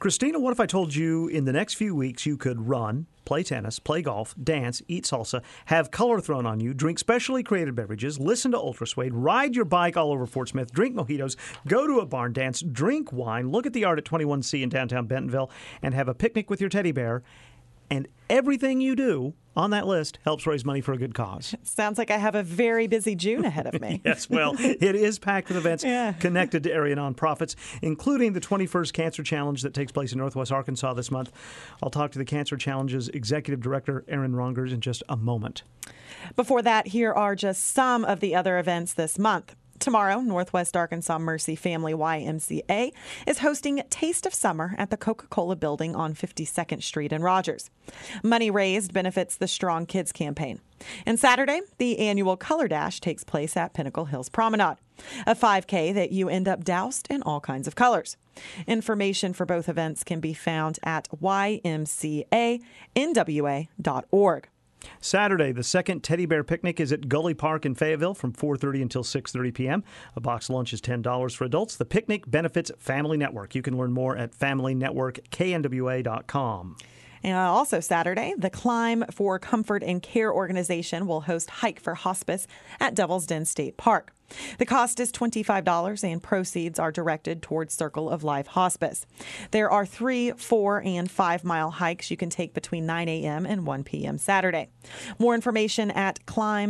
Christina, what if I told you in the next few weeks you could run, play tennis, play golf, dance, eat salsa, have color thrown on you, drink specially created beverages, listen to Ultra Suede, ride your bike all over Fort Smith, drink mojitos, go to a barn dance, drink wine, look at the art at 21C in downtown Bentonville, and have a picnic with your teddy bear? And everything you do on that list helps raise money for a good cause. Sounds like I have a very busy June ahead of me. Yes, well, it is packed with events connected to area nonprofits, including the 21st Cancer Challenge that takes place in Northwest Arkansas this month. I'll talk to the Cancer Challenge's Executive Director, Erin Rongers, in just a moment. Before that, here are just some of the other events this month. Tomorrow, Northwest Arkansas Mercy Family YMCA is hosting Taste of Summer at the Coca-Cola building on 52nd Street in Rogers. Money raised benefits the Strong Kids campaign. And Saturday, the annual Color Dash takes place at Pinnacle Hills Promenade, a 5K that you end up doused in all kinds of colors. Information for both events can be found at ymcanwa.org. Saturday, the second Teddy Bear Picnic is at Gully Park in Fayetteville from 4:30 until 6:30 p.m. A box lunch is $10 for adults. The picnic benefits Family Network. You can learn more at familynetworkknwa.com. And also Saturday, the Climb for Comfort and Care organization will host Hike for Hospice at Devil's Den State Park. The cost is $25 and proceeds are directed towards Circle of Life Hospice. There are 3, 4, and 5 mile hikes you can take between 9 a.m. and 1 p.m. Saturday. More information at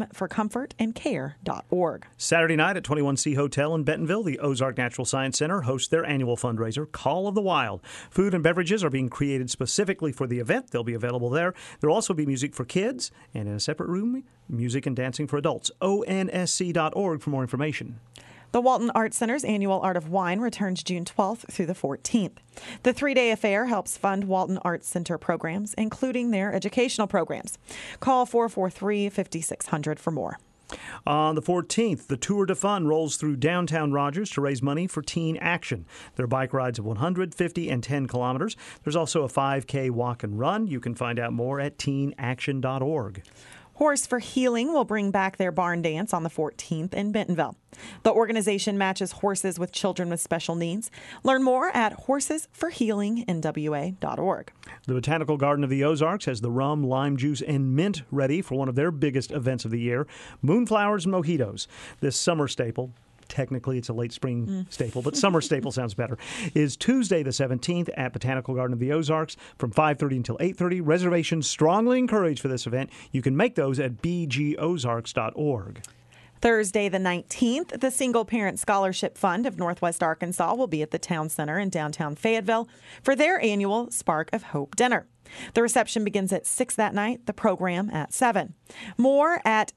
climbforcomfortandcare.org. Saturday night at 21C Hotel in Bentonville, the Ozark Natural Science Center hosts their annual fundraiser, Call of the Wild. Food and beverages are being created specifically for the event. They'll be available there. There'll also be music for kids, and in a separate room, music and dancing for adults. ONSC.org for more information. The Walton Arts Center's annual Art of Wine returns June 12th through the 14th. The 3-day affair helps fund Walton Arts Center programs, including their educational programs. Call 443-5600 for more. On the 14th, the Tour de Fun rolls through downtown Rogers to raise money for Teen Action. There are bike rides of 100, 50, and 10 kilometers. There's also a 5K walk and run. You can find out more at teenaction.org. Horse for Healing will bring back their barn dance on the 14th in Bentonville. The organization matches horses with children with special needs. Learn more at horsesforhealingnwa.org. The Botanical Garden of the Ozarks has the rum, lime juice, and mint ready for one of their biggest events of the year, Moonflowers and Mojitos. This summer staple, technically it's a late spring staple, but summer staple sounds better, is Tuesday the 17th at Botanical Garden of the Ozarks from 5:30 until 8:30. Reservations strongly encouraged for this event. You can make those at bgozarks.org. Thursday the 19th, the Single Parent Scholarship Fund of Northwest Arkansas will be at the Town Center in downtown Fayetteville for their annual Spark of Hope dinner. The reception begins at 6 that night, the program at 7. More at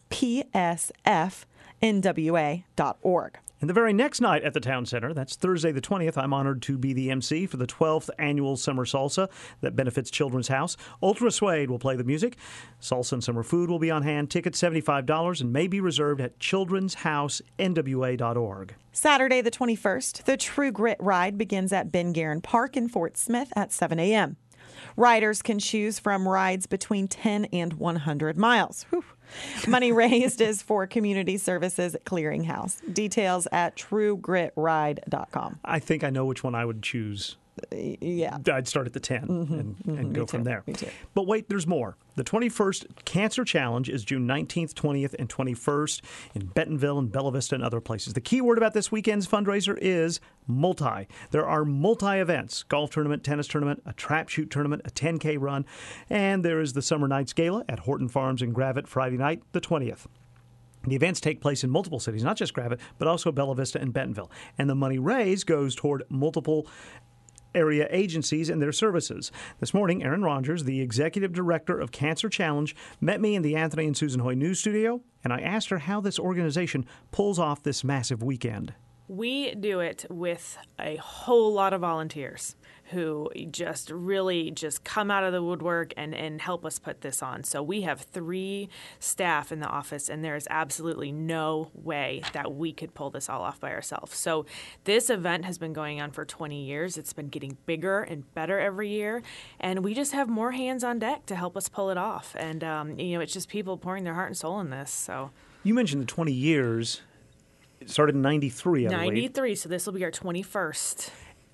spsfnwa.org. And the very next night at the Town Center, that's Thursday the 20th, I'm honored to be the MC for the 12th annual Summer Salsa that benefits Children's House. Ultra Suede will play the music. Salsa and summer food will be on hand. Tickets $75 and may be reserved at children'shousenwa.org. Saturday the 21st, the True Grit Ride begins at Ben Guerin Park in Fort Smith at 7 a.m. Riders can choose from rides between 10 and 100 miles. Whew. Money raised is for Community Services Clearinghouse. Details at truegritride.com. I think I know which one I would choose. Yeah. I'd start at the 10 and go from there. Me too. But wait, there's more. The 21st Cancer Challenge is June 19th, 20th, and 21st in Bentonville and Bella Vista and other places. The key word about this weekend's fundraiser is multi. There are multi-events, golf tournament, tennis tournament, a trap shoot tournament, a 10K run, and there is the Summer Nights Gala at Horton Farms in Gravette Friday night, the 20th. The events take place in multiple cities, not just Gravette, but also Bella Vista and Bentonville. And the money raised goes toward multiple area agencies and their services. This morning, Erin Rongers, the executive director of Cancer Challenge, met me in the Anthony and Susan Hoy News Studio, and I asked her how this organization pulls off this massive weekend. We do it with a whole lot of volunteers who just really just come out of the woodwork and help us put this on. So we have 3 staff in the office, and there is absolutely no way that we could pull this all off by ourselves. So this event has been going on for 20 years. It's been getting bigger and better every year, and we just have more hands on deck to help us pull it off. And, it's just people pouring their heart and soul in this. So you mentioned the 20 years. It started in 93, I believe. 93, so this will be our 21st.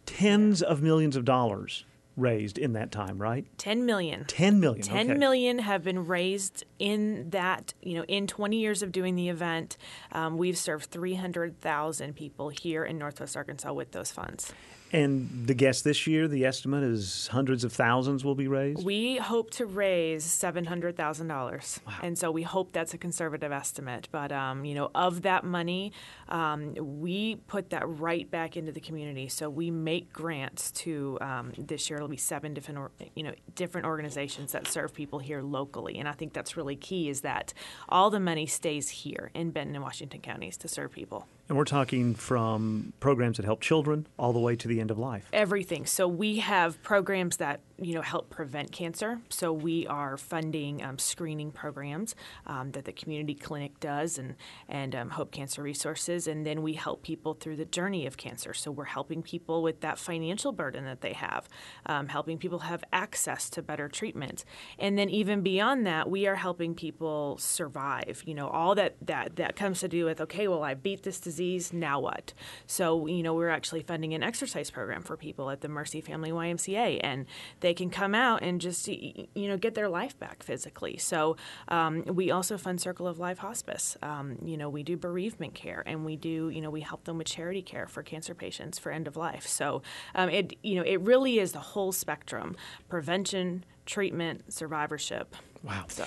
tens of millions of dollars raised in that time, right? 10 million. 10 million. 10 okay. million have been raised in that, in 20 years of doing the event. We've served 300,000 people here in Northwest Arkansas with those funds. And the guess this year, the estimate is hundreds of thousands will be raised? We hope to raise $700,000. Wow. And so we hope that's a conservative estimate. But, of that money, we put that right back into the community. So we make grants to, this year it'll be 7 different organizations that serve people here locally. And I think that's really key, is that all the money stays here in Benton and Washington counties to serve people. And we're talking from programs that help children all the way to the end of life. Everything. So we have programs that, help prevent cancer. So we are funding screening programs that the community clinic does and Hope Cancer Resources. And then we help people through the journey of cancer. So we're helping people with that financial burden that they have, helping people have access to better treatment. And then even beyond that, we are helping people survive. All that comes to do with, okay, well, I beat this disease, now what? So, we're actually funding an exercise program for people at the Mercy Family YMCA, and they can come out and just, get their life back physically. So we also fund Circle of Life Hospice. We do bereavement care, and we do, we help them with charity care for cancer patients for end of life. So it really is the whole spectrum: prevention, treatment, survivorship. Wow. So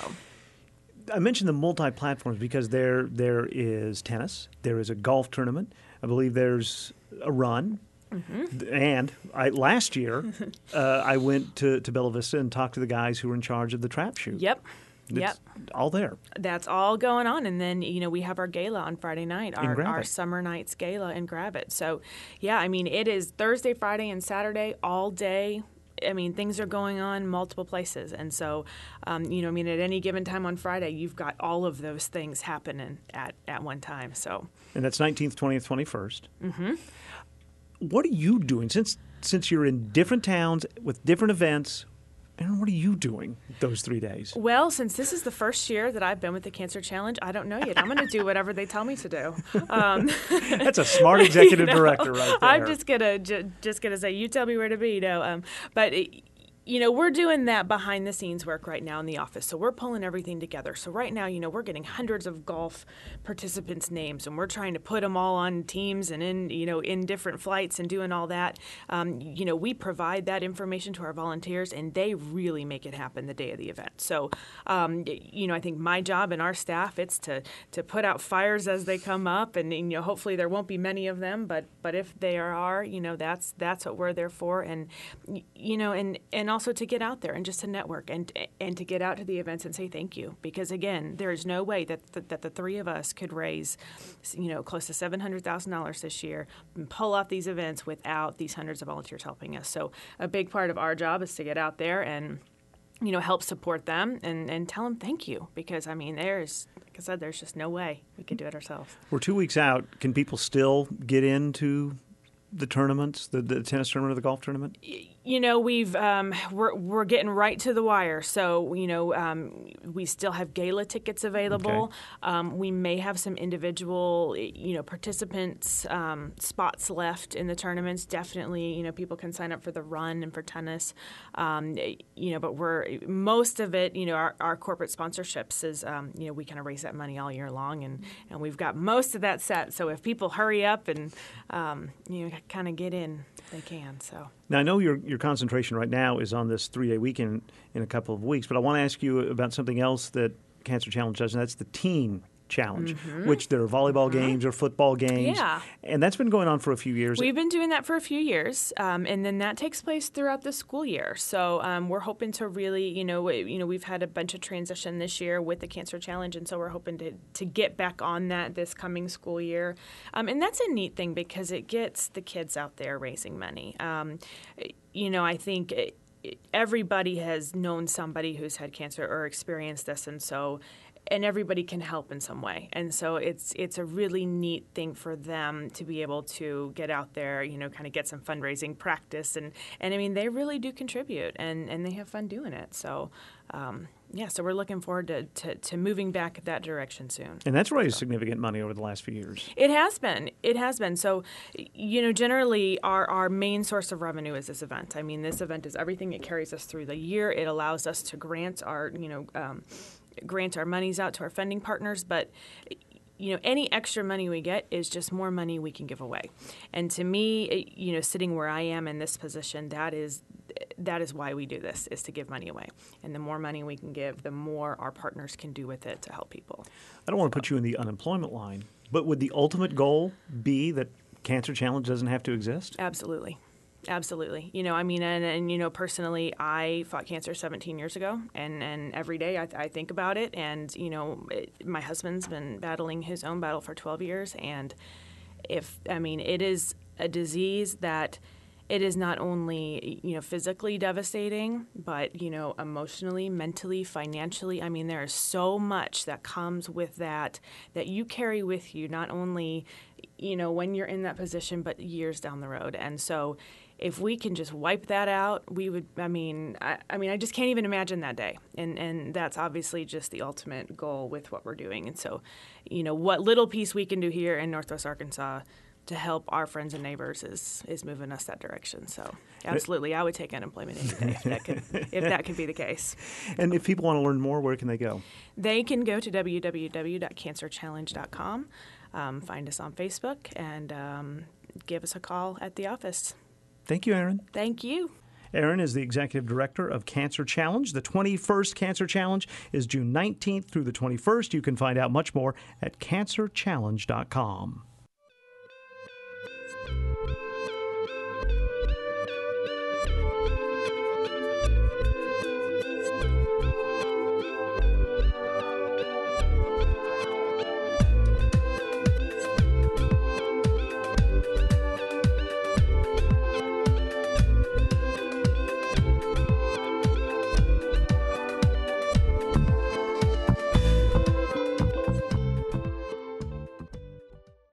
I mentioned the multi-platforms because there is tennis, there is a golf tournament, I believe there's a run. Mm-hmm. And last year, I went to Bella Vista and talked to the guys who were in charge of the trap shoot. Yep. It's all there. That's all going on. And then, we have our gala on Friday night, our Summer Nights Gala in Gravette. So, it is Thursday, Friday, and Saturday all day. Things are going on multiple places. And so, at any given time on Friday, you've got all of those things happening at one time. So, and that's 19th, 20th, 21st. Mm-hmm. What are you doing since you're in different towns with different events? And what are you doing those 3 days? Well, since this is the first year that I've been with the Cancer Challenge, I don't know yet. I'm going to do whatever they tell me to do. That's a smart executive director right there. I'm just gonna say, you tell me where to be. But we're doing that behind the scenes work right now in the office. So we're pulling everything together. So right now, we're getting hundreds of golf participants' names, and we're trying to put them all on teams and in different flights and doing all that. We provide that information to our volunteers, and they really make it happen the day of the event. So, I think my job and our staff, it's to put out fires as they come up, and hopefully there won't be many of them, but if there are, that's what we're there for, and also to get out there and just to network and to get out to the events and say thank you, because again, there is no way that the three of us could raise close to $700,000 this year and pull off these events without these hundreds of volunteers helping us. So a big part of our job is to get out there and help support them and tell them thank you, because there's, like I said, there's just no way we could do it ourselves. We're 2 weeks out. Can people still get into the tournaments, the tennis tournament or the golf tournament? We're getting right to the wire. So, we still have gala tickets available. Okay. We may have some individual, participants spots left in the tournaments. Definitely, people can sign up for the run and for tennis. But most of it, our corporate sponsorships is, we kind of raise that money all year long, and we've got most of that set. So if people hurry up and, kind of get in, they can. So now I know your concentration right now is on this 3-day weekend in a couple of weeks, but I want to ask you about something else that Cancer Challenge does, and that's the teen challenge, mm-hmm. which there are volleyball games or football games. Yeah. And that's been going on for a few years. We've been doing that for a few years, and then that takes place throughout the school year. So we're hoping to really, we've had a bunch of transition this year with the Cancer Challenge, and so we're hoping to get back on that this coming school year. And that's a neat thing because it gets the kids out there raising money. I think everybody has known somebody who's had cancer or experienced this, and so everybody can help in some way. And so it's a really neat thing for them to be able to get out there, kind of get some fundraising practice. And I mean, they really do contribute, and they have fun doing it. So, so we're looking forward to moving back that direction soon. And that's raised significant money over the last few years. It has been. It has been. So, generally our main source of revenue is this event. I mean, this event is everything. It carries us through the year. It allows us to grant our monies out to our funding partners, but any extra money we get is just more money we can give away. And to me, sitting where I am in this position, that is why we do this, is to give money away. And the more money we can give, the more our partners can do with it to help people. I don't want to put you in the unemployment line, but would the ultimate goal be that Cancer Challenge doesn't have to exist? Absolutely. Absolutely. Personally, I fought cancer 17 years ago, and every day I think about it. And, my husband's been battling his own battle for 12 years. And it is a disease that it is not only, physically devastating, but, emotionally, mentally, financially. I mean, there is so much that comes with that you carry with you, not only, when you're in that position, but years down the road. And so if we can just wipe that out, we would, I just can't even imagine that day. And that's obviously just the ultimate goal with what we're doing. And so, what little piece we can do here in Northwest Arkansas to help our friends and neighbors is moving us that direction. So absolutely, I would take unemployment any day if that could be the case. And if people want to learn more, where can they go? They can go to www.cancerchallenge.com, find us on Facebook, and give us a call at the office. Thank you, Erin. Thank you. Erin is the Executive Director of Cancer Challenge. The 21st Cancer Challenge is June 19th through the 21st. You can find out much more at cancerchallenge.com.